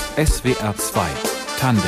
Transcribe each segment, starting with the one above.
SWR 2 Tandem.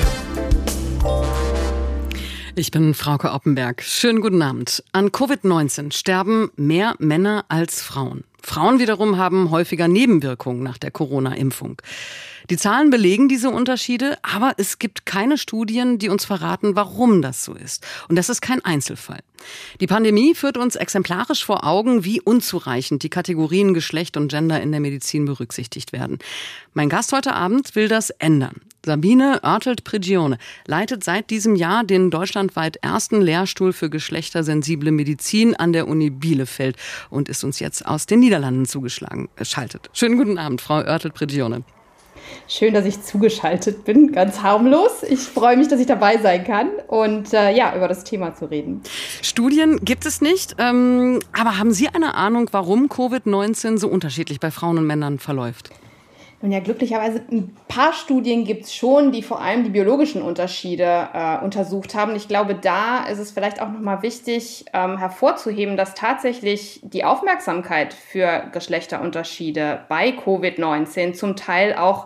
Ich bin Frauke Oppenberg. Schönen guten Abend. An Covid-19 sterben mehr Männer als Frauen. Frauen wiederum haben häufiger Nebenwirkungen nach der Corona-Impfung. Die Zahlen belegen diese Unterschiede, aber es gibt keine Studien, die uns verraten, warum das so ist. Und das ist kein Einzelfall. Die Pandemie führt uns exemplarisch vor Augen, wie unzureichend die Kategorien Geschlecht und Gender in der Medizin berücksichtigt werden. Mein Gast heute Abend will das ändern. Sabine Oertelt-Prigione leitet seit diesem Jahr den deutschlandweit ersten Lehrstuhl für geschlechtersensible Medizin an der Uni Bielefeld und ist uns jetzt aus den Niederlanden zugeschaltet. Schönen guten Abend, Frau Oertelt-Prigione. Schön, dass ich zugeschaltet bin, ganz harmlos. Ich freue mich, dass ich dabei sein kann und über das Thema zu reden. Studien gibt es nicht, aber haben Sie eine Ahnung, warum Covid-19 so unterschiedlich bei Frauen und Männern verläuft? Nun ja, glücklicherweise ein paar Studien gibt es schon, die vor allem die biologischen Unterschiede untersucht haben. Ich glaube, da ist es vielleicht auch nochmal wichtig hervorzuheben, dass tatsächlich die Aufmerksamkeit für Geschlechterunterschiede bei Covid-19 zum Teil auch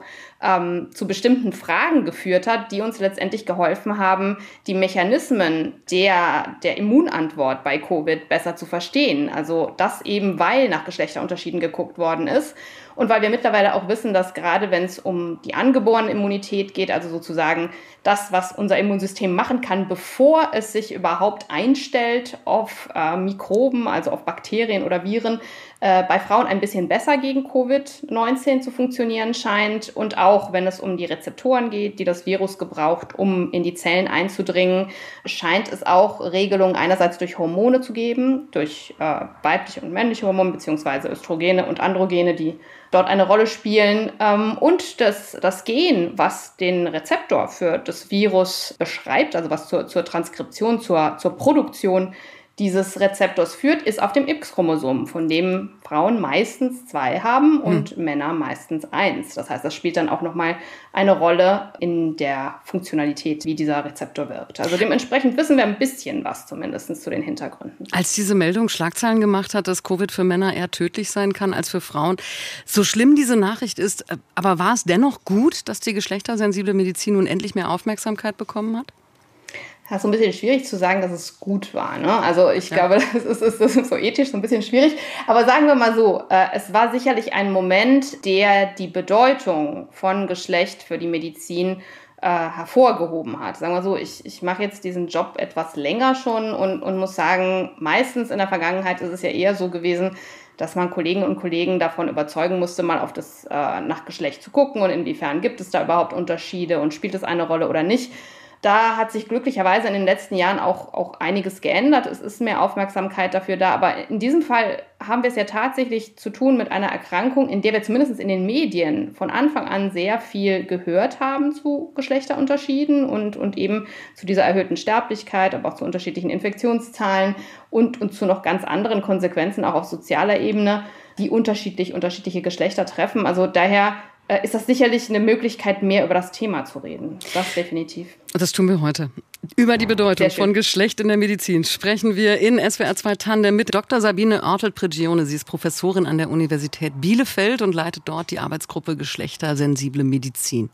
zu bestimmten Fragen geführt hat, die uns letztendlich geholfen haben, die Mechanismen der Immunantwort bei Covid besser zu verstehen. Also das eben, weil nach Geschlechterunterschieden geguckt worden ist. Und weil wir mittlerweile auch wissen, dass gerade wenn es um die angeborene Immunität geht, also sozusagen das, was unser Immunsystem machen kann, bevor es sich überhaupt einstellt auf Mikroben, also auf Bakterien oder Viren, bei Frauen ein bisschen besser gegen Covid-19 zu funktionieren scheint. Und auch wenn es um die Rezeptoren geht, die das Virus gebraucht, um in die Zellen einzudringen, scheint es auch Regelungen einerseits durch Hormone zu geben, durch weibliche und männliche Hormone beziehungsweise Östrogene und Androgene, die dort eine Rolle spielen. Und das Gen, was den Rezeptor für das Virus beschreibt, also was zur Transkription, zur Produktion dieses Rezeptors führt, ist auf dem X-Chromosom, von dem Frauen meistens 2 haben und Männer meistens 1. Das heißt, das spielt dann auch nochmal eine Rolle in der Funktionalität, wie dieser Rezeptor wirkt. Also dementsprechend wissen wir ein bisschen was zumindest zu den Hintergründen. Als diese Meldung Schlagzeilen gemacht hat, dass Covid für Männer eher tödlich sein kann als für Frauen, so schlimm diese Nachricht ist, aber war es dennoch gut, dass die geschlechtersensible Medizin nun endlich mehr Aufmerksamkeit bekommen hat? Das ist so ein bisschen schwierig zu sagen, dass es gut war, ne? Also ich glaube, das ist so ethisch so ein bisschen schwierig. Aber sagen wir mal so, es war sicherlich ein Moment, der die Bedeutung von Geschlecht für die Medizin hervorgehoben hat. Sagen wir so, ich mache jetzt diesen Job etwas länger schon und muss sagen, meistens in der Vergangenheit ist es ja eher so gewesen, dass man Kolleginnen und Kollegen davon überzeugen musste, mal auf das nach Geschlecht zu gucken und inwiefern gibt es da überhaupt Unterschiede und spielt es eine Rolle oder nicht. Da hat sich glücklicherweise in den letzten Jahren auch einiges geändert. Es ist mehr Aufmerksamkeit dafür da. Aber in diesem Fall haben wir es ja tatsächlich zu tun mit einer Erkrankung, in der wir zumindest in den Medien von Anfang an sehr viel gehört haben zu Geschlechterunterschieden und eben zu dieser erhöhten Sterblichkeit, aber auch zu unterschiedlichen Infektionszahlen und zu noch ganz anderen Konsequenzen auch auf sozialer Ebene, die unterschiedliche Geschlechter treffen. Also daher ist das sicherlich eine Möglichkeit, mehr über das Thema zu reden. Das definitiv. Das tun wir heute. Über die Bedeutung von Geschlecht in der Medizin sprechen wir in SWR 2 Tandem mit Dr. Sabine Oertelt-Prigione. Sie ist Professorin an der Universität Bielefeld und leitet dort die Arbeitsgruppe Geschlechtersensible Medizin.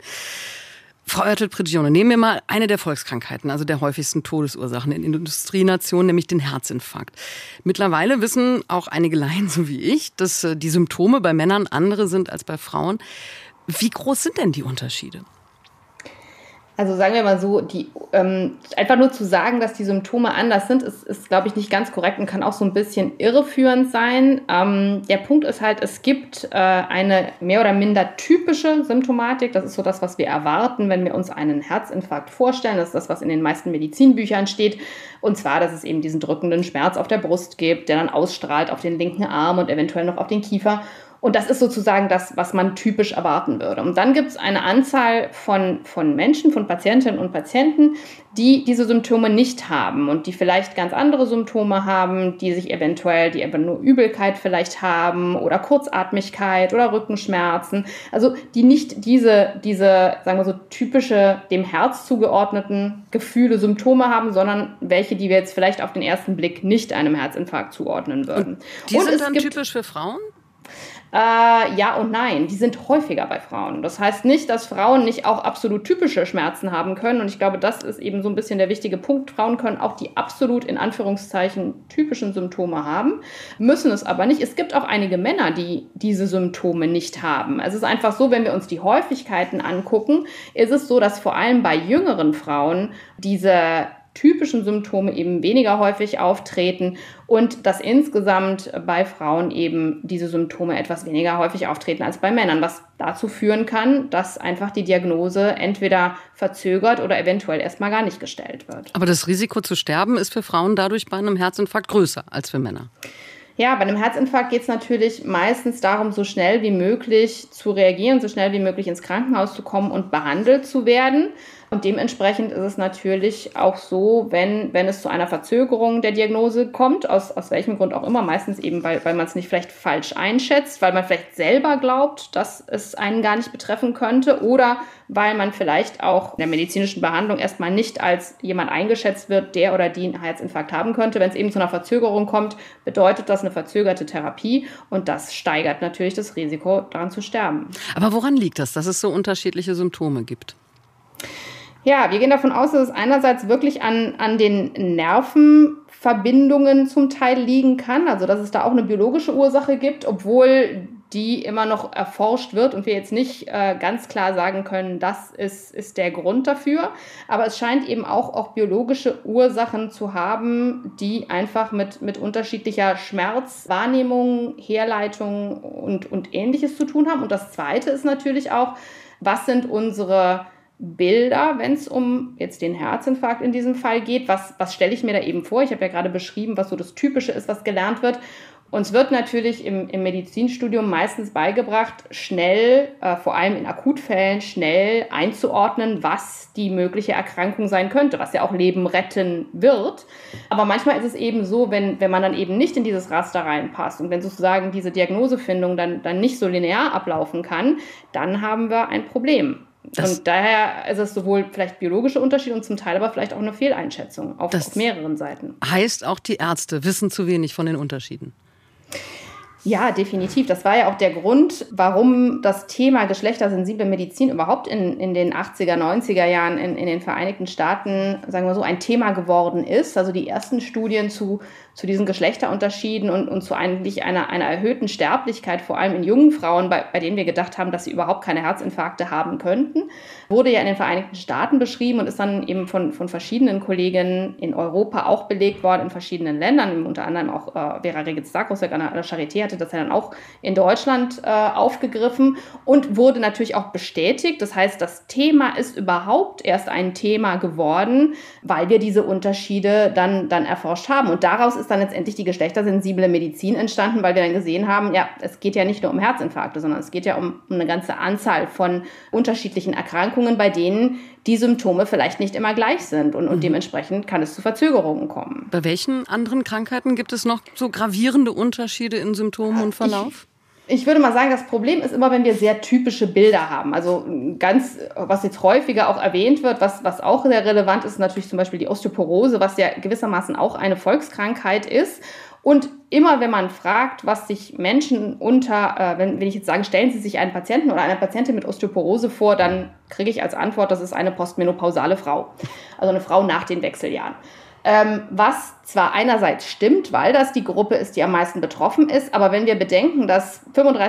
Frau Oertelt-Prigione, nehmen wir mal eine der Volkskrankheiten, also der häufigsten Todesursachen in Industrienationen, nämlich den Herzinfarkt. Mittlerweile wissen auch einige Laien, so wie ich, dass die Symptome bei Männern andere sind als bei Frauen. Wie groß sind denn die Unterschiede? Also sagen wir mal so, einfach nur zu sagen, dass die Symptome anders sind, ist glaube ich, nicht ganz korrekt und kann auch so ein bisschen irreführend sein. Der Punkt ist halt, es gibt eine mehr oder minder typische Symptomatik. Das ist so das, was wir erwarten, wenn wir uns einen Herzinfarkt vorstellen. Das ist das, was in den meisten Medizinbüchern steht. Und zwar, dass es eben diesen drückenden Schmerz auf der Brust gibt, der dann ausstrahlt auf den linken Arm und eventuell noch auf den Kiefer. Und das ist sozusagen das, was man typisch erwarten würde. Und dann gibt es eine Anzahl von Menschen, von Patientinnen und Patienten, die diese Symptome nicht haben und die vielleicht ganz andere Symptome haben, die eben nur Übelkeit vielleicht haben oder Kurzatmigkeit oder Rückenschmerzen. Also die nicht diese, sagen wir so, typische, dem Herz zugeordneten Gefühle, Symptome haben, sondern welche, die wir jetzt vielleicht auf den ersten Blick nicht einem Herzinfarkt zuordnen würden. Und die sind dann typisch für Frauen? Ja und nein, die sind häufiger bei Frauen. Das heißt nicht, dass Frauen nicht auch absolut typische Schmerzen haben können. Und ich glaube, das ist eben so ein bisschen der wichtige Punkt. Frauen können auch die absolut in Anführungszeichen typischen Symptome haben, müssen es aber nicht. Es gibt auch einige Männer, die diese Symptome nicht haben. Es ist einfach so, wenn wir uns die Häufigkeiten angucken, ist es so, dass vor allem bei jüngeren Frauen diese typischen Symptome eben weniger häufig auftreten und dass insgesamt bei Frauen eben diese Symptome etwas weniger häufig auftreten als bei Männern, was dazu führen kann, dass einfach die Diagnose entweder verzögert oder eventuell erstmal gar nicht gestellt wird. Aber das Risiko zu sterben ist für Frauen dadurch bei einem Herzinfarkt größer als für Männer. Ja, bei einem Herzinfarkt geht es natürlich meistens darum, so schnell wie möglich zu reagieren, so schnell wie möglich ins Krankenhaus zu kommen und behandelt zu werden. Und dementsprechend ist es natürlich auch so, wenn es zu einer Verzögerung der Diagnose kommt, aus welchem Grund auch immer, meistens eben, weil man es nicht vielleicht falsch einschätzt, weil man vielleicht selber glaubt, dass es einen gar nicht betreffen könnte oder weil man vielleicht auch in der medizinischen Behandlung erstmal nicht als jemand eingeschätzt wird, der oder die einen Herzinfarkt haben könnte. Wenn es eben zu einer Verzögerung kommt, bedeutet das eine verzögerte Therapie und das steigert natürlich das Risiko, daran zu sterben. Aber woran liegt das, dass es so unterschiedliche Symptome gibt? Ja, wir gehen davon aus, dass es einerseits wirklich an den Nervenverbindungen zum Teil liegen kann, also dass es da auch eine biologische Ursache gibt, obwohl die immer noch erforscht wird und wir jetzt nicht ganz klar sagen können, das ist der Grund dafür. Aber es scheint eben auch biologische Ursachen zu haben, die einfach mit unterschiedlicher Schmerzwahrnehmung, Herleitung und Ähnliches zu tun haben. Und das Zweite ist natürlich auch, was sind unsere Bilder, wenn es um jetzt den Herzinfarkt in diesem Fall geht. Was stelle ich mir da eben vor? Ich habe ja gerade beschrieben, was so das Typische ist, was gelernt wird. Uns wird natürlich im Medizinstudium meistens beigebracht, schnell, vor allem in Akutfällen, schnell einzuordnen, was die mögliche Erkrankung sein könnte, was ja auch Leben retten wird. Aber manchmal ist es eben so, wenn man dann eben nicht in dieses Raster reinpasst und wenn sozusagen diese Diagnosefindung dann nicht so linear ablaufen kann, dann haben wir ein Problem. Und daher ist es sowohl vielleicht biologische Unterschiede und zum Teil aber vielleicht auch eine Fehleinschätzung auf mehreren Seiten. Heißt, auch die Ärzte wissen zu wenig von den Unterschieden? Ja, definitiv. Das war ja auch der Grund, warum das Thema geschlechtersensible Medizin überhaupt in den 80er, 90er Jahren in den Vereinigten Staaten, sagen wir so, ein Thema geworden ist. Also die ersten Studien zu diesen Geschlechterunterschieden und zu eigentlich einer erhöhten Sterblichkeit, vor allem in jungen Frauen, bei denen wir gedacht haben, dass sie überhaupt keine Herzinfarkte haben könnten, wurde ja in den Vereinigten Staaten beschrieben und ist dann eben von verschiedenen Kolleginnen in Europa auch belegt worden, in verschiedenen Ländern, unter anderem auch Vera Regitz-Starkowski an der Charité hatte das ja dann auch in Deutschland aufgegriffen und wurde natürlich auch bestätigt. Das heißt, das Thema ist überhaupt erst ein Thema geworden, weil wir diese Unterschiede dann erforscht haben. Und daraus ist dann letztendlich die geschlechtersensible Medizin entstanden, weil wir dann gesehen haben, ja, es geht ja nicht nur um Herzinfarkte, sondern es geht ja um eine ganze Anzahl von unterschiedlichen Erkrankungen, bei denen die Symptome vielleicht nicht immer gleich sind und dementsprechend kann es zu Verzögerungen kommen. Bei welchen anderen Krankheiten gibt es noch so gravierende Unterschiede in Symptomen und Verlauf? Ich würde mal sagen, das Problem ist immer, wenn wir sehr typische Bilder haben. Also ganz, was jetzt häufiger auch erwähnt wird, was auch sehr relevant ist, natürlich zum Beispiel die Osteoporose, was ja gewissermaßen auch eine Volkskrankheit ist. Und immer, wenn man fragt, was sich Menschen wenn ich jetzt sage, stellen Sie sich einen Patienten oder eine Patientin mit Osteoporose vor, dann kriege ich als Antwort, das ist eine postmenopausale Frau. Also eine Frau nach den Wechseljahren. Was zwar einerseits stimmt, weil das die Gruppe ist, die am meisten betroffen ist, aber wenn wir bedenken, dass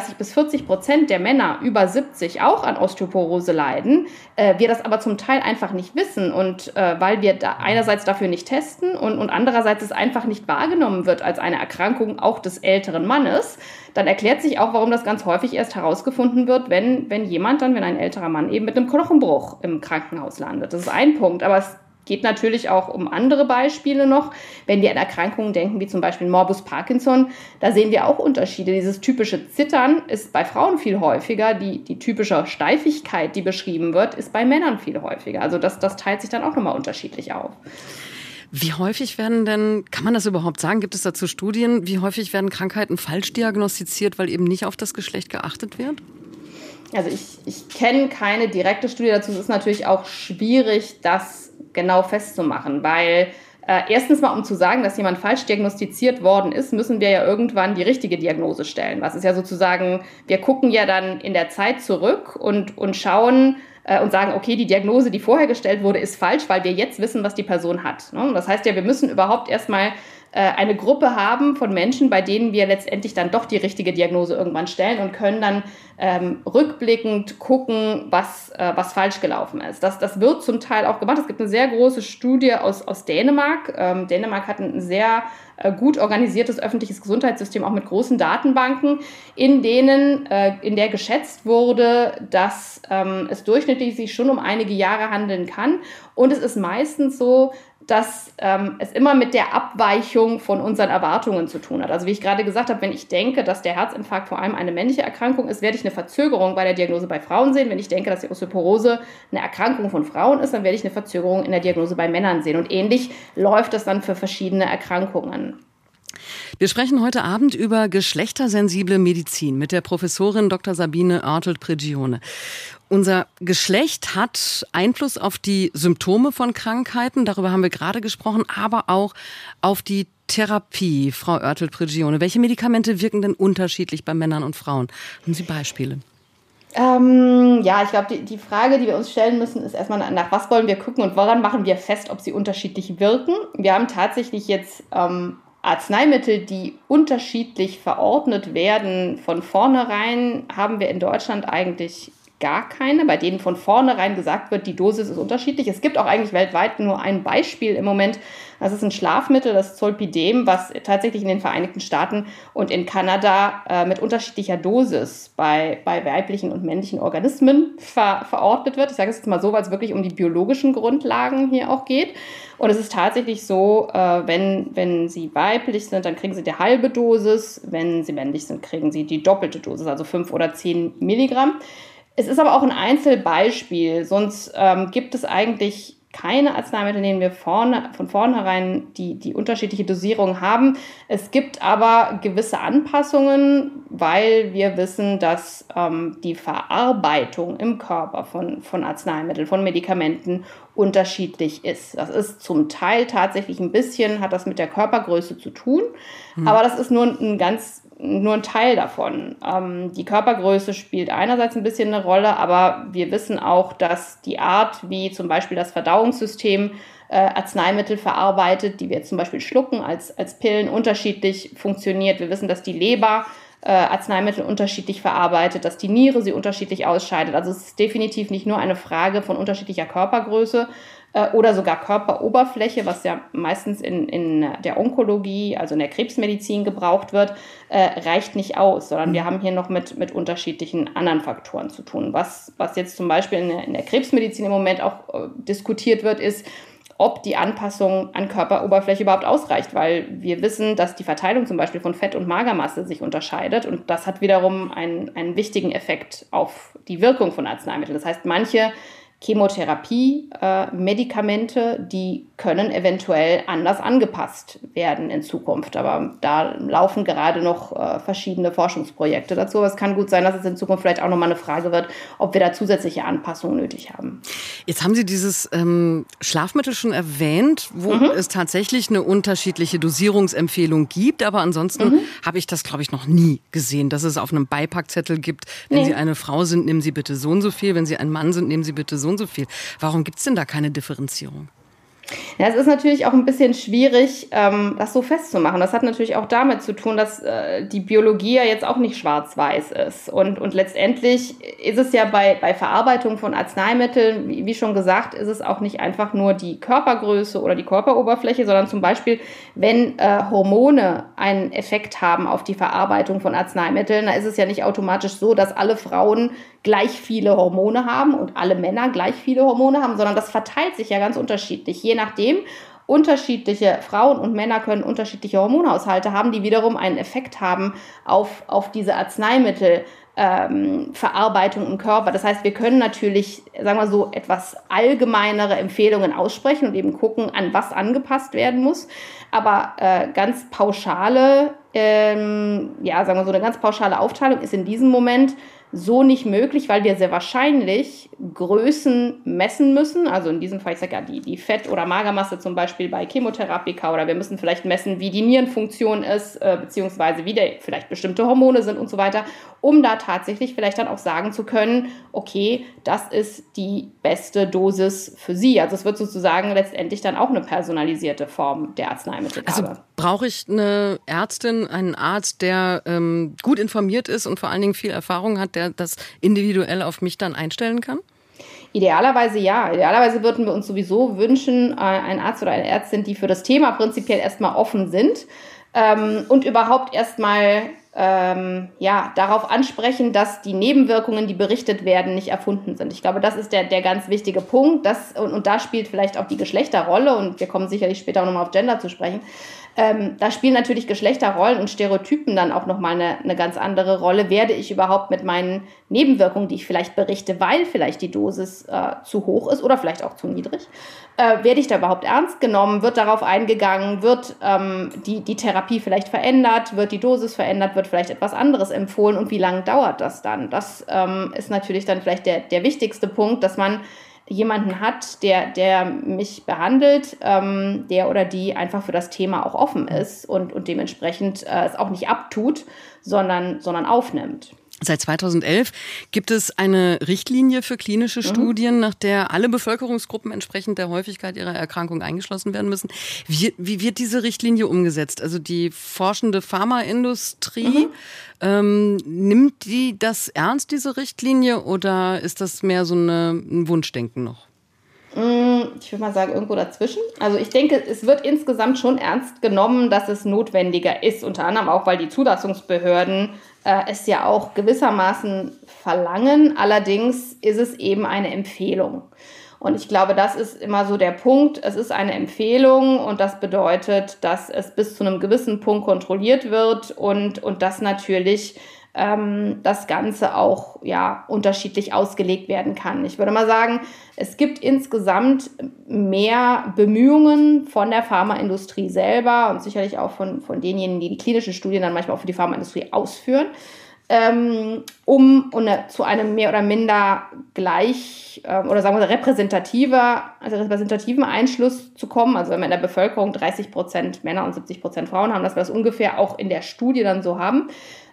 35-40% der Männer über 70 auch an Osteoporose leiden, wir das aber zum Teil einfach nicht wissen und weil wir da einerseits dafür nicht testen und andererseits es einfach nicht wahrgenommen wird als eine Erkrankung auch des älteren Mannes, dann erklärt sich auch, warum das ganz häufig erst herausgefunden wird, wenn ein älterer Mann eben mit einem Knochenbruch im Krankenhaus landet. Das ist ein Punkt, aber es geht natürlich auch um andere Beispiele noch. Wenn wir an Erkrankungen denken, wie zum Beispiel Morbus Parkinson, da sehen wir auch Unterschiede. Dieses typische Zittern ist bei Frauen viel häufiger. Die typische Steifigkeit, die beschrieben wird, ist bei Männern viel häufiger. Also das teilt sich dann auch nochmal unterschiedlich auf. Wie häufig kann man das überhaupt sagen, gibt es dazu Studien, wie häufig werden Krankheiten falsch diagnostiziert, weil eben nicht auf das Geschlecht geachtet wird? Also ich kenne keine direkte Studie dazu. Es ist natürlich auch schwierig, das genau festzumachen, weil Erstens mal, um zu sagen, dass jemand falsch diagnostiziert worden ist, müssen wir ja irgendwann die richtige Diagnose stellen. Was ist ja sozusagen, wir gucken ja dann in der Zeit zurück und schauen und sagen, okay, die Diagnose, die vorher gestellt wurde, ist falsch, weil wir jetzt wissen, was die Person hat. Das heißt ja, wir müssen überhaupt erstmal eine Gruppe haben von Menschen, bei denen wir letztendlich dann doch die richtige Diagnose irgendwann stellen und können dann rückblickend gucken, was falsch gelaufen ist. Das wird zum Teil auch gemacht. Es gibt eine sehr große Studie aus Dänemark. Dänemark hat ein sehr gut organisiertes öffentliches Gesundheitssystem, auch mit großen Datenbanken, in der geschätzt wurde, dass es durchschnittlich sich schon um einige Jahre handeln kann. Und es ist meistens so, dass es immer mit der Abweichung von unseren Erwartungen zu tun hat. Also wie ich gerade gesagt habe, wenn ich denke, dass der Herzinfarkt vor allem eine männliche Erkrankung ist, werde ich eine Verzögerung bei der Diagnose bei Frauen sehen. Wenn ich denke, dass die Osteoporose eine Erkrankung von Frauen ist, dann werde ich eine Verzögerung in der Diagnose bei Männern sehen. Und ähnlich läuft das dann für verschiedene Erkrankungen. Wir sprechen heute Abend über geschlechtersensible Medizin mit der Professorin Dr. Sabine Oertel-Prigione. Unser Geschlecht hat Einfluss auf die Symptome von Krankheiten, darüber haben wir gerade gesprochen, aber auch auf die Therapie. Frau Oertel-Prigione, welche Medikamente wirken denn unterschiedlich bei Männern und Frauen? Haben Sie Beispiele? Ich glaube, die Frage, die wir uns stellen müssen, ist erstmal, nach was wollen wir gucken und woran machen wir fest, ob sie unterschiedlich wirken. Wir haben tatsächlich jetzt Arzneimittel, die unterschiedlich verordnet werden. Von vornherein haben wir in Deutschland eigentlich gar keine, bei denen von vornherein gesagt wird, die Dosis ist unterschiedlich. Es gibt auch eigentlich weltweit nur ein Beispiel im Moment. Das ist ein Schlafmittel, das Zolpidem, was tatsächlich in den Vereinigten Staaten und in Kanada mit unterschiedlicher Dosis bei weiblichen und männlichen Organismen verordnet wird. Ich sage es jetzt mal so, weil es wirklich um die biologischen Grundlagen hier auch geht. Und es ist tatsächlich so, wenn sie weiblich sind, dann kriegen sie die halbe Dosis. Wenn sie männlich sind, kriegen sie die doppelte Dosis, also 5 oder 10 Milligramm. Es ist aber auch ein Einzelbeispiel, sonst gibt es eigentlich keine Arzneimittel, in denen wir von vornherein die unterschiedliche Dosierung haben. Es gibt aber gewisse Anpassungen, weil wir wissen, dass die Verarbeitung im Körper von Arzneimitteln, von Medikamenten unterschiedlich ist. Das ist zum Teil tatsächlich hat das mit der Körpergröße zu tun, aber das ist nur ein Teil davon. Die Körpergröße spielt einerseits ein bisschen eine Rolle, aber wir wissen auch, dass die Art, wie zum Beispiel das Verdauungssystem Arzneimittel verarbeitet, die wir jetzt zum Beispiel schlucken als Pillen, unterschiedlich funktioniert. Wir wissen, dass die Leber Arzneimittel unterschiedlich verarbeitet, dass die Niere sie unterschiedlich ausscheidet. Also es ist definitiv nicht nur eine Frage von unterschiedlicher Körpergröße oder sogar Körperoberfläche, was ja meistens in der Onkologie, also in der Krebsmedizin gebraucht wird, reicht nicht aus, sondern wir haben hier noch mit unterschiedlichen anderen Faktoren zu tun. Was jetzt zum Beispiel in der Krebsmedizin im Moment auch diskutiert wird, ist, ob die Anpassung an Körperoberfläche überhaupt ausreicht, weil wir wissen, dass die Verteilung zum Beispiel von Fett- und Magermasse sich unterscheidet und das hat wiederum einen wichtigen Effekt auf die Wirkung von Arzneimitteln. Das heißt, manche Chemotherapie-Medikamente, die können eventuell anders angepasst werden in Zukunft. Aber da laufen gerade noch verschiedene Forschungsprojekte dazu. Aber es kann gut sein, dass es in Zukunft vielleicht auch nochmal eine Frage wird, ob wir da zusätzliche Anpassungen nötig haben. Jetzt haben Sie dieses Schlafmittel schon erwähnt, wo es tatsächlich eine unterschiedliche Dosierungsempfehlung gibt. Aber ansonsten habe ich das, glaube ich, noch nie gesehen, dass es auf einem Beipackzettel gibt, wenn Sie eine Frau sind, nehmen Sie bitte so und so viel. Wenn Sie ein Mann sind, nehmen Sie bitte so und so viel. Warum gibt es denn da keine Differenzierung? Ja, es ist natürlich auch ein bisschen schwierig, das so festzumachen. Das hat natürlich auch damit zu tun, dass die Biologie ja jetzt auch nicht schwarz-weiß ist. Und letztendlich ist es ja bei Verarbeitung von Arzneimitteln, wie schon gesagt, ist es auch nicht einfach nur die Körpergröße oder die Körperoberfläche, sondern zum Beispiel, wenn Hormone einen Effekt haben auf die Verarbeitung von Arzneimitteln, dann ist es ja nicht automatisch so, dass alle Frauen gleich viele Hormone haben und alle Männer gleich viele Hormone haben, sondern das verteilt sich ja ganz unterschiedlich. Je nachdem, unterschiedliche Frauen und Männer können unterschiedliche Hormonhaushalte haben, die wiederum einen Effekt haben auf diese Arzneimittelverarbeitung im Körper. Das heißt, wir können natürlich, sagen wir so, etwas allgemeinere Empfehlungen aussprechen und eben gucken, an was angepasst werden muss. Aber ganz pauschale, sagen wir so, eine ganz pauschale Aufteilung ist in diesem Moment so nicht möglich, weil wir sehr wahrscheinlich Größen messen müssen. Also in diesem Fall, ich sage ja, die Fett- oder Magermasse zum Beispiel bei Chemotherapika, oder wir müssen vielleicht messen, wie die Nierenfunktion ist, beziehungsweise wie vielleicht bestimmte Hormone sind und so weiter, um da tatsächlich vielleicht dann auch sagen zu können, okay, das ist die beste Dosis für Sie. Also es wird sozusagen letztendlich dann auch eine personalisierte Form der Arzneimittelgabe. Also brauche ich eine Ärztin, einen Arzt, der gut informiert ist und vor allen Dingen viel Erfahrung hat, der das individuell auf mich dann einstellen kann? Idealerweise ja. Idealerweise würden wir uns sowieso wünschen, ein Arzt oder eine Ärztin, die für das Thema prinzipiell erstmal offen sind und überhaupt erstmal darauf ansprechen, dass die Nebenwirkungen, die berichtet werden, nicht erfunden sind. Ich glaube, das ist der ganz wichtige Punkt. Und da spielt vielleicht auch die Geschlechterrolle, und wir kommen sicherlich später auch nochmal auf Gender zu sprechen. Da spielen natürlich Geschlechterrollen und Stereotypen dann auch nochmal eine ganz andere Rolle. Werde ich überhaupt mit meinen Nebenwirkungen, die ich vielleicht berichte, weil vielleicht die Dosis zu hoch ist oder vielleicht auch zu niedrig, werde ich da überhaupt ernst genommen? Wird darauf eingegangen? Wird die Therapie vielleicht verändert? Wird die Dosis verändert? Wird vielleicht etwas anderes empfohlen? Und wie lange dauert das dann? Das ist natürlich dann vielleicht der wichtigste Punkt, dass man jemanden hat, der mich behandelt, der oder die einfach für das Thema auch offen ist und dementsprechend es auch nicht abtut, sondern aufnimmt. Seit 2011 gibt es eine Richtlinie für klinische Studien, nach der alle Bevölkerungsgruppen entsprechend der Häufigkeit ihrer Erkrankung eingeschlossen werden müssen. Wie wird diese Richtlinie umgesetzt? Also die forschende Pharmaindustrie, nimmt die das ernst, diese Richtlinie, oder ist das mehr so ein Wunschdenken noch? Ich würde mal sagen, irgendwo dazwischen. Also ich denke, es wird insgesamt schon ernst genommen, dass es notwendiger ist, unter anderem auch, weil die Zulassungsbehörden es ja auch gewissermaßen verlangen. Allerdings ist es eben eine Empfehlung. Und ich glaube, das ist immer so der Punkt. Es ist eine Empfehlung und das bedeutet, dass es bis zu einem gewissen Punkt kontrolliert wird und dass natürlich das Ganze auch unterschiedlich ausgelegt werden kann. Ich würde mal sagen, es gibt insgesamt mehr Bemühungen von der Pharmaindustrie selber und sicherlich auch von denjenigen, die klinische Studien dann manchmal auch für die Pharmaindustrie ausführen, um zu einem mehr oder minder gleich oder sagen wir repräsentativen Einschluss zu kommen. Also wenn wir in der Bevölkerung 30% Männer und 70% Frauen haben, dass wir das ungefähr auch in der Studie dann so haben.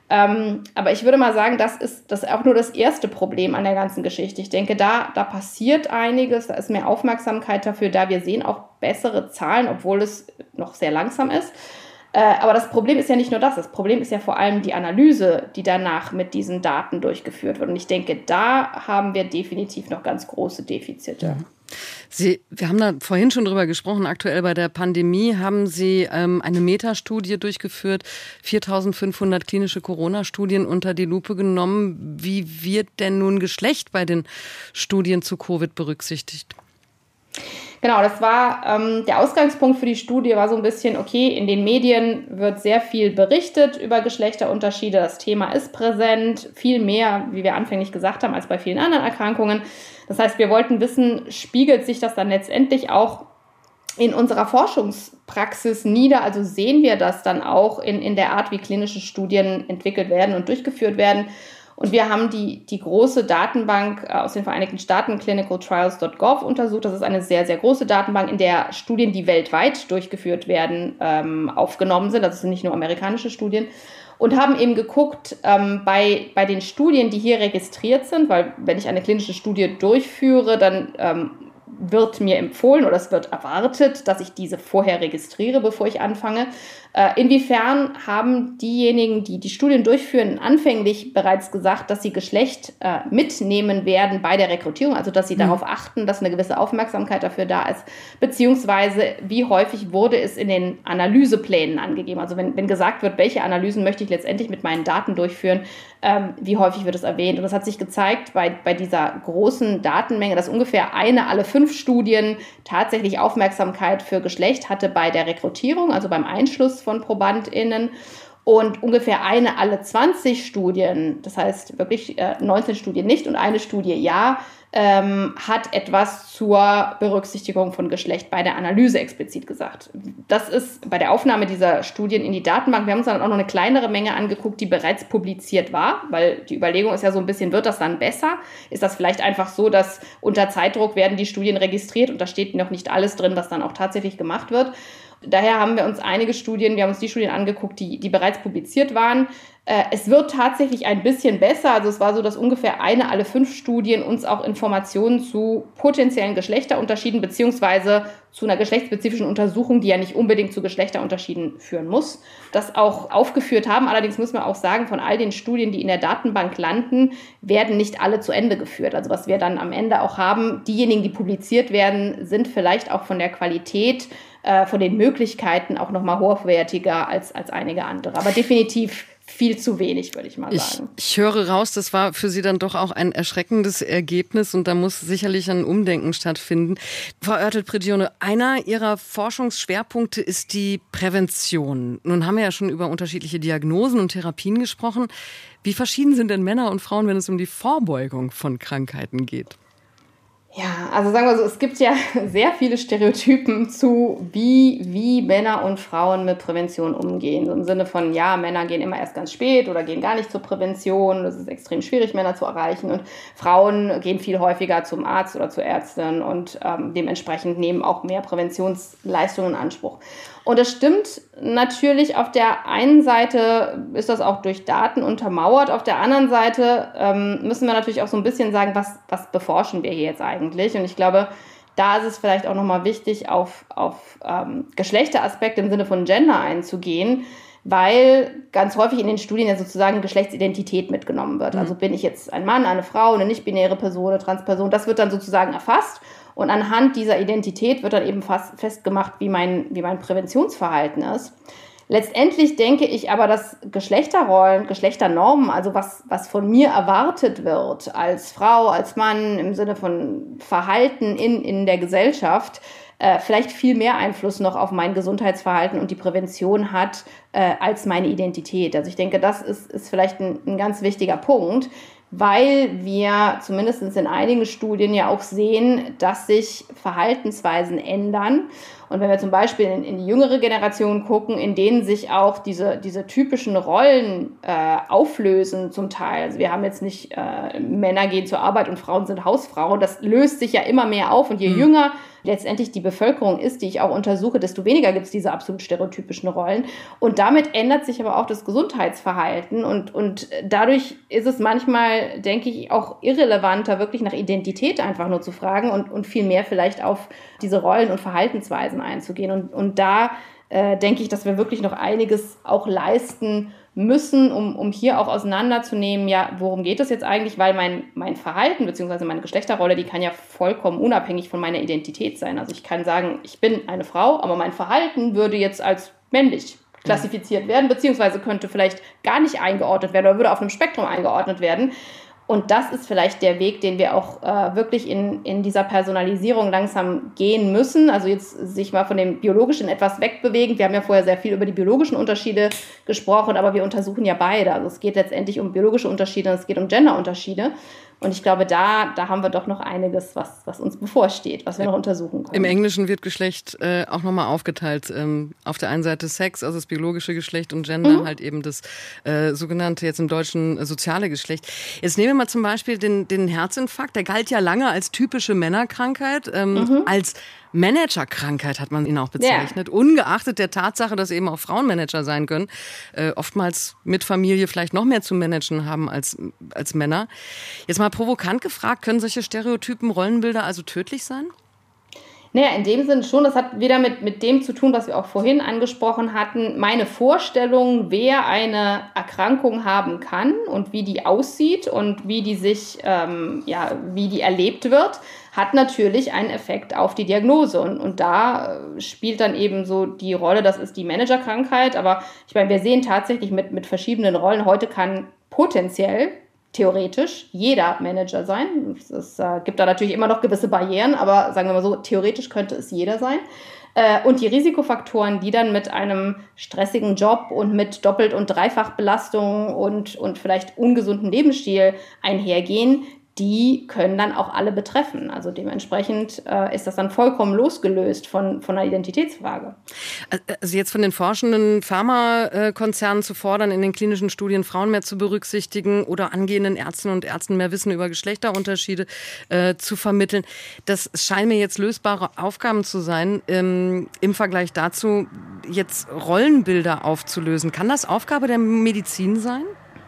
Aber ich würde mal sagen, das ist auch nur das erste Problem an der ganzen Geschichte. Ich denke, da passiert einiges, da ist mehr Aufmerksamkeit dafür da. Wir sehen auch bessere Zahlen, obwohl es noch sehr langsam ist. Aber das Problem ist ja nicht nur das. Das Problem ist ja vor allem die Analyse, die danach mit diesen Daten durchgeführt wird. Und ich denke, da haben wir definitiv noch ganz große Defizite. Ja. Wir haben da vorhin schon drüber gesprochen, aktuell bei der Pandemie haben Sie eine Metastudie durchgeführt, 4.500 klinische Corona-Studien unter die Lupe genommen. Wie wird denn nun Geschlecht bei den Studien zu Covid berücksichtigt? Genau, das war der Ausgangspunkt für die Studie, war so ein bisschen, okay, in den Medien wird sehr viel berichtet über Geschlechterunterschiede, das Thema ist präsent, viel mehr, wie wir anfänglich gesagt haben, als bei vielen anderen Erkrankungen. Das heißt, wir wollten wissen, spiegelt sich das dann letztendlich auch in unserer Forschungspraxis nieder? Also sehen wir das dann auch in der Art, wie klinische Studien entwickelt werden und durchgeführt werden? Und wir haben die große Datenbank aus den Vereinigten Staaten, clinicaltrials.gov, untersucht. Das ist eine sehr, sehr große Datenbank, in der Studien, die weltweit durchgeführt werden, aufgenommen sind. Das sind nicht nur amerikanische Studien. Und haben eben geguckt, bei den Studien, die hier registriert sind, weil wenn ich eine klinische Studie durchführe, dann wird mir empfohlen oder es wird erwartet, dass ich diese vorher registriere, bevor ich anfange. Inwiefern haben diejenigen, die die Studien durchführen, anfänglich bereits gesagt, dass sie Geschlecht mitnehmen werden bei der Rekrutierung, also dass sie darauf achten, dass eine gewisse Aufmerksamkeit dafür da ist, beziehungsweise wie häufig wurde es in den Analyseplänen angegeben. Also wenn gesagt wird, welche Analysen möchte ich letztendlich mit meinen Daten durchführen, wie häufig wird es erwähnt. Und das hat sich gezeigt bei dieser großen Datenmenge, dass ungefähr eine alle 5 Studien tatsächlich Aufmerksamkeit für Geschlecht hatte bei der Rekrutierung, also beim Einschluss von ProbandInnen. Und ungefähr eine alle 20 Studien, das heißt wirklich 19 Studien nicht und eine Studie ja, hat etwas zur Berücksichtigung von Geschlecht bei der Analyse explizit gesagt. Das ist bei der Aufnahme dieser Studien in die Datenbank. Wir haben uns dann auch noch eine kleinere Menge angeguckt, die bereits publiziert war, weil die Überlegung ist ja so ein bisschen, wird das dann besser? Ist das vielleicht einfach so, dass unter Zeitdruck werden die Studien registriert und da steht noch nicht alles drin, was dann auch tatsächlich gemacht wird? Daher haben wir uns wir haben uns die Studien angeguckt, die bereits publiziert waren. Es wird tatsächlich ein bisschen besser. Also es war so, dass ungefähr eine alle 5 Studien uns auch Informationen zu potenziellen Geschlechterunterschieden beziehungsweise zu einer geschlechtsspezifischen Untersuchung, die ja nicht unbedingt zu Geschlechterunterschieden führen muss, das auch aufgeführt haben. Allerdings müssen wir auch sagen, von all den Studien, die in der Datenbank landen, werden nicht alle zu Ende geführt. Also was wir dann am Ende auch haben, diejenigen, die publiziert werden, sind vielleicht auch von der Qualität, von den Möglichkeiten auch nochmal hochwertiger als einige andere. Aber definitiv viel zu wenig, würde ich mal sagen. Ich höre raus, das war für Sie dann doch auch ein erschreckendes Ergebnis und da muss sicherlich ein Umdenken stattfinden. Frau Oertel-Prigione, einer Ihrer Forschungsschwerpunkte ist die Prävention. Nun haben wir ja schon über unterschiedliche Diagnosen und Therapien gesprochen. Wie verschieden sind denn Männer und Frauen, wenn es um die Vorbeugung von Krankheiten geht? Ja, also sagen wir so, es gibt ja sehr viele Stereotypen zu, wie Männer und Frauen mit Prävention umgehen. So im Sinne von, ja, Männer gehen immer erst ganz spät oder gehen gar nicht zur Prävention. Es ist extrem schwierig, Männer zu erreichen. Und Frauen gehen viel häufiger zum Arzt oder zur Ärztin und dementsprechend nehmen auch mehr Präventionsleistungen in Anspruch. Und das stimmt natürlich, auf der einen Seite ist das auch durch Daten untermauert, auf der anderen Seite müssen wir natürlich auch so ein bisschen sagen, was beforschen wir hier jetzt eigentlich? Und ich glaube, da ist es vielleicht auch nochmal wichtig, auf Geschlechteraspekte im Sinne von Gender einzugehen, weil ganz häufig in den Studien ja sozusagen Geschlechtsidentität mitgenommen wird. Also bin ich jetzt ein Mann, eine Frau, eine nicht-binäre Person, eine Transperson, das wird dann sozusagen erfasst. Und anhand dieser Identität wird dann eben festgemacht, wie mein Präventionsverhalten ist. Letztendlich denke ich aber, dass Geschlechterrollen, Geschlechternormen, also was von mir erwartet wird als Frau, als Mann im Sinne von Verhalten in der Gesellschaft, vielleicht viel mehr Einfluss noch auf mein Gesundheitsverhalten und die Prävention hat als meine Identität. Also ich denke, das ist vielleicht ein ganz wichtiger Punkt, weil wir zumindest in einigen Studien ja auch sehen, dass sich Verhaltensweisen ändern. Und wenn wir zum Beispiel in die jüngere Generation gucken, in denen sich auch diese typischen Rollen auflösen zum Teil. Also wir haben jetzt nicht Männer gehen zur Arbeit und Frauen sind Hausfrauen. Das löst sich ja immer mehr auf. Und je jünger letztendlich die Bevölkerung ist, die ich auch untersuche, desto weniger gibt es diese absolut stereotypischen Rollen. Und damit ändert sich aber auch das Gesundheitsverhalten. Und dadurch ist es manchmal, denke ich, auch irrelevanter, wirklich nach Identität einfach nur zu fragen und viel mehr vielleicht auf diese Rollen und Verhaltensweisen einzugehen. Und da denke ich, dass wir wirklich noch einiges auch leisten müssen, um hier auch auseinanderzunehmen, ja, worum geht es jetzt eigentlich, weil mein Verhalten bzw. meine Geschlechterrolle, die kann ja vollkommen unabhängig von meiner Identität sein. Also ich kann sagen, ich bin eine Frau, aber mein Verhalten würde jetzt als männlich klassifiziert werden, beziehungsweise könnte vielleicht gar nicht eingeordnet werden oder würde auf einem Spektrum eingeordnet werden. Und das ist vielleicht der Weg, den wir auch wirklich in dieser Personalisierung langsam gehen müssen. Also jetzt sich mal von dem Biologischen etwas wegbewegen. Wir haben ja vorher sehr viel über die biologischen Unterschiede gesprochen, aber wir untersuchen ja beide. Also es geht letztendlich um biologische Unterschiede und es geht um Genderunterschiede. Und ich glaube, da haben wir doch noch einiges, was uns bevorsteht, was wir noch untersuchen können. Im Englischen wird Geschlecht auch nochmal aufgeteilt. Auf der einen Seite Sex, also das biologische Geschlecht, und Gender halt eben das sogenannte, jetzt im Deutschen, soziale Geschlecht. Jetzt nehmen wir mal zum Beispiel den Herzinfarkt. Der galt ja lange als typische Männerkrankheit, als Managerkrankheit hat man ihn auch bezeichnet, ungeachtet der Tatsache, dass eben auch Frauen Manager sein können, oftmals mit Familie vielleicht noch mehr zu managen haben als Männer. Jetzt mal provokant gefragt, können solche Stereotypen, Rollenbilder also tödlich sein? Naja, in dem Sinne schon. Das hat wieder mit dem zu tun, was wir auch vorhin angesprochen hatten. Meine Vorstellung, wer eine Erkrankung haben kann und wie die aussieht und wie die sich, wie die erlebt wird, hat natürlich einen Effekt auf die Diagnose. Und da spielt dann eben so die Rolle, das ist die Managerkrankheit. Aber ich meine, wir sehen tatsächlich mit verschiedenen Rollen, heute kann potenziell theoretisch jeder Manager sein. Es gibt da natürlich immer noch gewisse Barrieren, aber sagen wir mal so, theoretisch könnte es jeder sein. Und die Risikofaktoren, die dann mit einem stressigen Job und mit Doppelt- und Dreifachbelastung und vielleicht ungesunden Lebensstil einhergehen, die können dann auch alle betreffen. Also dementsprechend ist das dann vollkommen losgelöst von einer Identitätsfrage. Also jetzt von den forschenden Pharmakonzernen zu fordern, in den klinischen Studien Frauen mehr zu berücksichtigen oder angehenden Ärztinnen und Ärzten mehr Wissen über Geschlechterunterschiede zu vermitteln, das scheinen mir jetzt lösbare Aufgaben zu sein, im Vergleich dazu jetzt Rollenbilder aufzulösen. Kann das Aufgabe der Medizin sein?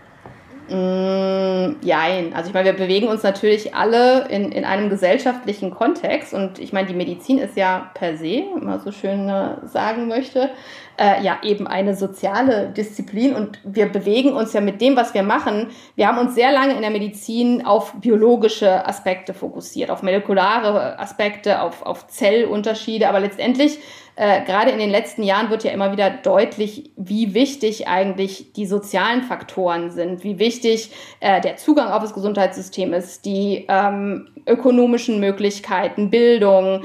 Jein. Also ich meine, wir bewegen uns natürlich alle in einem gesellschaftlichen Kontext und ich meine, die Medizin ist ja per se, wenn man so schön sagen möchte, ja eben eine soziale Disziplin und wir bewegen uns ja mit dem, was wir machen. Wir haben uns sehr lange in der Medizin auf biologische Aspekte fokussiert, auf molekulare Aspekte, auf Zellunterschiede, aber letztendlich gerade in den letzten Jahren wird ja immer wieder deutlich, wie wichtig eigentlich die sozialen Faktoren sind, wie wichtig der Zugang auf das Gesundheitssystem ist, die ökonomischen Möglichkeiten, Bildung,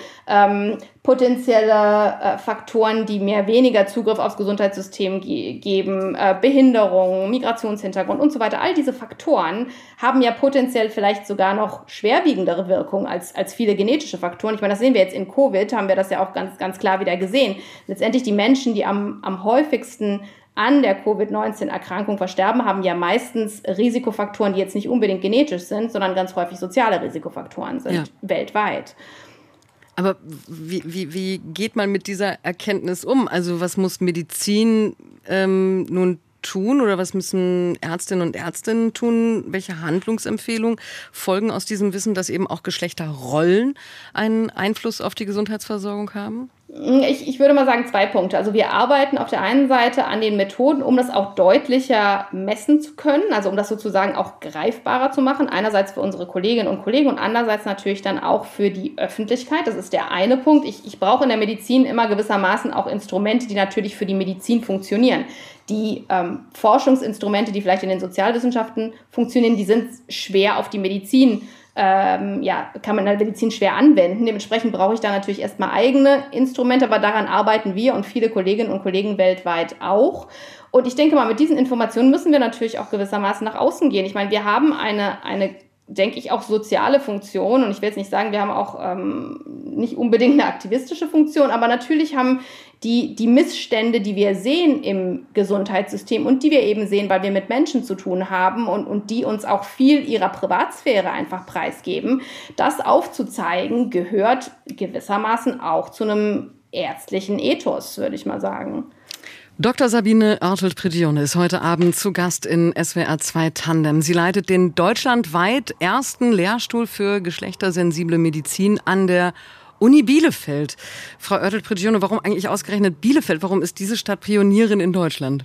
potenzielle Faktoren, die mehr weniger Zugriff aufs Gesundheitssystem geben, Behinderung, Migrationshintergrund und so weiter. All diese Faktoren haben ja potenziell vielleicht sogar noch schwerwiegendere Wirkungen als viele genetische Faktoren. Ich meine, das sehen wir jetzt in Covid, haben wir das ja auch ganz, ganz klar wieder gesehen. Letztendlich die Menschen, die am häufigsten an der Covid-19-Erkrankung versterben, haben ja meistens Risikofaktoren, die jetzt nicht unbedingt genetisch sind, sondern ganz häufig soziale Risikofaktoren sind, weltweit. Aber wie geht man mit dieser Erkenntnis um? Also was muss Medizin nun tun oder was müssen Ärztinnen und Ärzte tun? Welche Handlungsempfehlungen folgen aus diesem Wissen, dass eben auch Geschlechterrollen einen Einfluss auf die Gesundheitsversorgung haben? Ich würde mal sagen 2 Punkte. Also wir arbeiten auf der einen Seite an den Methoden, um das auch deutlicher messen zu können, also um das sozusagen auch greifbarer zu machen. Einerseits für unsere Kolleginnen und Kollegen und andererseits natürlich dann auch für die Öffentlichkeit. Das ist der eine Punkt. Ich brauche in der Medizin immer gewissermaßen auch Instrumente, die natürlich für die Medizin funktionieren. Die Forschungsinstrumente, die vielleicht in den Sozialwissenschaften funktionieren, die sind schwer auf die Medizin kann man in der Medizin schwer anwenden. Dementsprechend brauche ich da natürlich erstmal eigene Instrumente, aber daran arbeiten wir und viele Kolleginnen und Kollegen weltweit auch. Und ich denke mal, mit diesen Informationen müssen wir natürlich auch gewissermaßen nach außen gehen. Ich meine, wir haben eine denke ich, auch soziale Funktion. Und ich will jetzt nicht sagen, wir haben auch nicht unbedingt eine aktivistische Funktion, aber natürlich haben die Missstände, die wir sehen im Gesundheitssystem und die wir eben sehen, weil wir mit Menschen zu tun haben und die uns auch viel ihrer Privatsphäre einfach preisgeben, das aufzuzeigen, gehört gewissermaßen auch zu einem ärztlichen Ethos, würde ich mal sagen. Dr. Sabine Oertelt-Prigione ist heute Abend zu Gast in SWR 2 Tandem. Sie leitet den deutschlandweit ersten Lehrstuhl für geschlechtersensible Medizin an der Uni Bielefeld. Frau Oertelt-Prigione, warum eigentlich ausgerechnet Bielefeld? Warum ist diese Stadt Pionierin in Deutschland?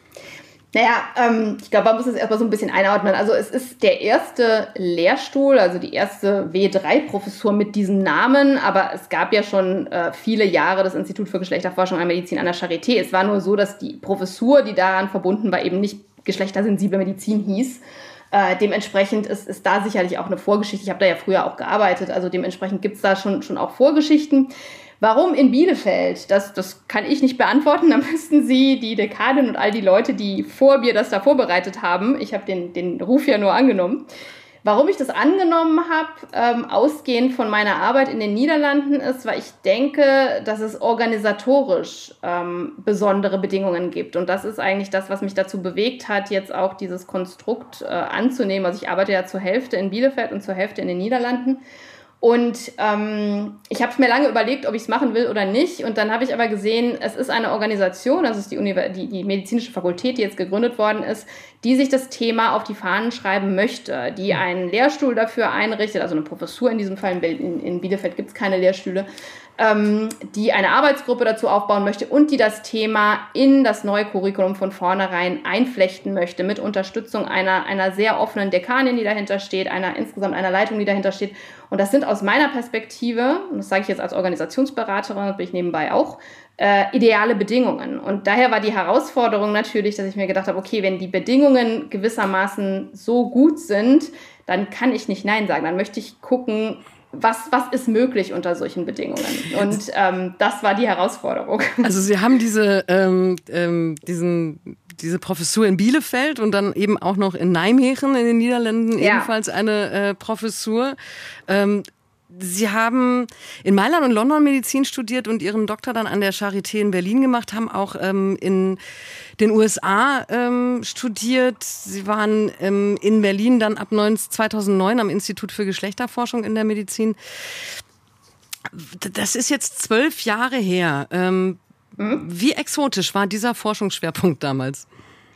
Naja, ich glaube, man muss es erstmal so ein bisschen einordnen. Also es ist der erste Lehrstuhl, also die erste W3-Professur mit diesem Namen, aber es gab ja schon viele Jahre das Institut für Geschlechterforschung und Medizin an der Charité. Es war nur so, dass die Professur, die daran verbunden war, eben nicht geschlechtersensible Medizin hieß. Dementsprechend ist da sicherlich auch eine Vorgeschichte. Ich habe da ja früher auch gearbeitet, also dementsprechend gibt es da schon auch Vorgeschichten. Warum in Bielefeld? Das kann ich nicht beantworten. Da müssten Sie, die Dekanin und all die Leute, die vor mir das da vorbereitet haben, ich habe den Ruf ja nur angenommen. Warum ich das angenommen habe, ausgehend von meiner Arbeit in den Niederlanden, ist, weil ich denke, dass es organisatorisch besondere Bedingungen gibt. Und das ist eigentlich das, was mich dazu bewegt hat, jetzt auch dieses Konstrukt anzunehmen. Also ich arbeite ja zur Hälfte in Bielefeld und zur Hälfte in den Niederlanden. Und ich habe mir lange überlegt, ob ich es machen will oder nicht. Und dann habe ich aber gesehen, es ist eine Organisation, das ist die medizinische Fakultät, die jetzt gegründet worden ist, die sich das Thema auf die Fahnen schreiben möchte, die einen Lehrstuhl dafür einrichtet, also eine Professur in diesem Fall, in Bielefeld gibt es keine Lehrstühle, die eine Arbeitsgruppe dazu aufbauen möchte und die das Thema in das neue Curriculum von vornherein einflechten möchte, mit Unterstützung einer sehr offenen Dekanin, die dahinter steht, insgesamt einer Leitung, die dahinter steht. Und das sind aus meiner Perspektive, und das sage ich jetzt als Organisationsberaterin, das bin ich nebenbei auch, ideale Bedingungen. Und daher war die Herausforderung natürlich, dass ich mir gedacht habe, okay, wenn die Bedingungen gewissermaßen so gut sind, dann kann ich nicht Nein sagen. Dann möchte ich gucken, was ist möglich unter solchen Bedingungen? Und das war die Herausforderung. Also Sie haben diese Professur in Bielefeld und dann eben auch noch in Nijmegen in den Niederlanden ebenfalls eine Professur. Sie haben in Mailand und London Medizin studiert und Ihren Doktor dann an der Charité in Berlin gemacht, haben auch in den USA studiert. Sie waren in Berlin dann ab 2009 am Institut für Geschlechterforschung in der Medizin. Das ist jetzt 12 Jahre her. Wie exotisch war dieser Forschungsschwerpunkt damals?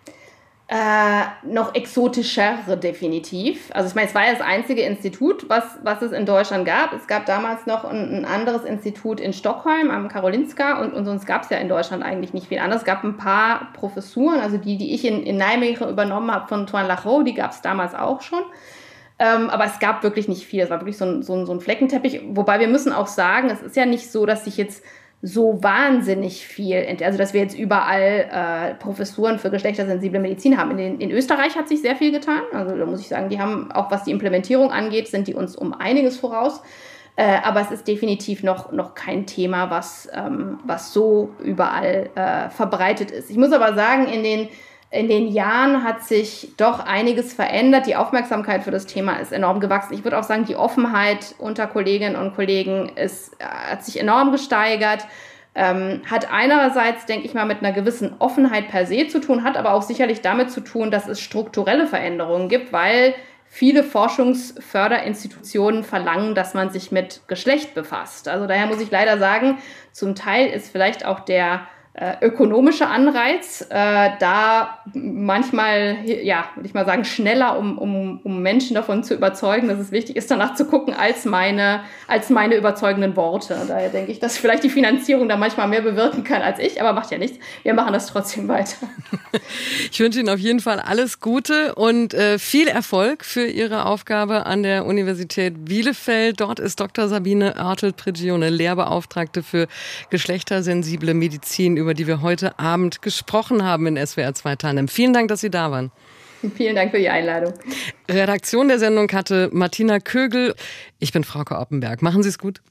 Noch exotischer definitiv. Also ich meine, es war ja das einzige Institut, was es in Deutschland gab. Es gab damals noch ein anderes Institut in Stockholm am Karolinska und sonst gab es ja in Deutschland eigentlich nicht viel anderes. Es gab ein paar Professuren, also die ich in Nijmegen übernommen habe von Toine Lachaux, die gab es damals auch schon. Aber es gab wirklich nicht viel. Es war wirklich so ein Fleckenteppich. Wobei wir müssen auch sagen, es ist ja nicht so, dass sich jetzt so wahnsinnig viel, also dass wir jetzt überall Professuren für geschlechtersensible Medizin haben. In Österreich hat sich sehr viel getan. Also da muss ich sagen, die haben auch, was die Implementierung angeht, sind die uns um einiges voraus. Aber es ist definitiv noch kein Thema, was so überall verbreitet ist. Ich muss aber sagen, in den Jahren hat sich doch einiges verändert. Die Aufmerksamkeit für das Thema ist enorm gewachsen. Ich würde auch sagen, die Offenheit unter Kolleginnen und Kollegen hat sich enorm gesteigert. Hat einerseits, denke ich mal, mit einer gewissen Offenheit per se zu tun, hat aber auch sicherlich damit zu tun, dass es strukturelle Veränderungen gibt, weil viele Forschungsförderinstitutionen verlangen, dass man sich mit Geschlecht befasst. Also daher muss ich leider sagen, zum Teil ist vielleicht auch der ökonomische Anreiz, da manchmal, würde ich mal sagen, schneller, um Menschen davon zu überzeugen, dass es wichtig ist, danach zu gucken, als meine überzeugenden Worte. Daher denke ich, dass vielleicht die Finanzierung da manchmal mehr bewirken kann als ich, aber macht ja nichts. Wir machen das trotzdem weiter. Ich wünsche Ihnen auf jeden Fall alles Gute und viel Erfolg für Ihre Aufgabe an der Universität Bielefeld. Dort ist Dr. Sabine Oertel-Prigione, Lehrbeauftragte für geschlechtersensible Medizin, über die wir heute Abend gesprochen haben in SWR 2 Tandem. Vielen Dank, dass Sie da waren. Vielen Dank für die Einladung. Redaktion der Sendung hatte Martina Kögel. Ich bin Frauke Oppenberg. Machen Sie es gut.